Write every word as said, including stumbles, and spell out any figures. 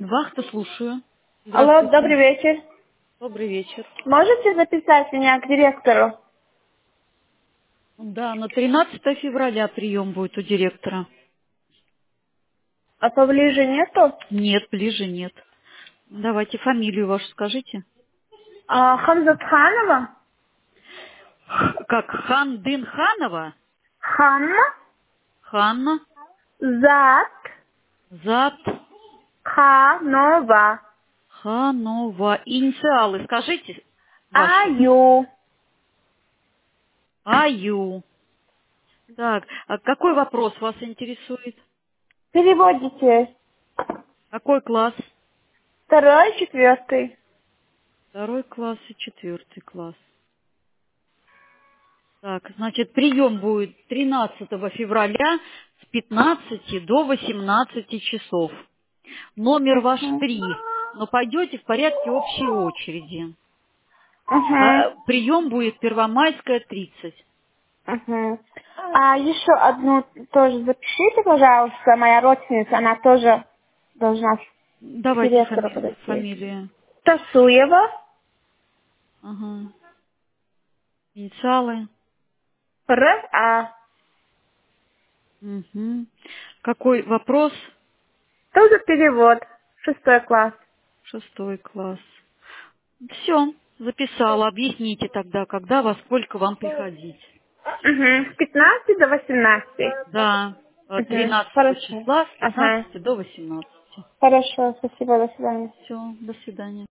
Вахта, слушаю. Алло, добрый Здравствуйте. вечер. Добрый вечер. Можете записать меня к директору? Да, на тринадцатое февраля прием будет у директора. А поближе нету? Нет, ближе нет. Давайте фамилию вашу скажите. А, Хамзатханова? Х- Как Хандынханова? Ханна? Ханна. Зат? Зат. Ханова. Ханова. Инициалы скажите ваши. Аю. Аю. Так, а какой вопрос вас интересует? Переводите. Какой класс? Второй, четвертый. Второй класс и четвертый класс. Так, значит, прием будет тринадцатого февраля с пятнадцати до восемнадцати часов. Номер ваш Угу. три, но пойдете в порядке общей очереди. Угу. А, прием будет Первомайская, тридцать. Угу. А еще одну тоже запишите, пожалуйста. Моя родственница, она тоже должна к Давайте директору фами- подойти. фамилию. Тасуева. Ага. Инициалы. Р. А. Мгм. Какой вопрос? Тоже перевод. Шестой класс. Шестой класс. Все, записала. Объясните тогда, когда, во сколько вам приходить. Угу. С пятнадцати до восемнадцати. Да, э, Угу. тринадцатого Хорошо. числа с Ага. пятнадцати до восемнадцати. Хорошо. Спасибо. До свидания. Все, до свидания.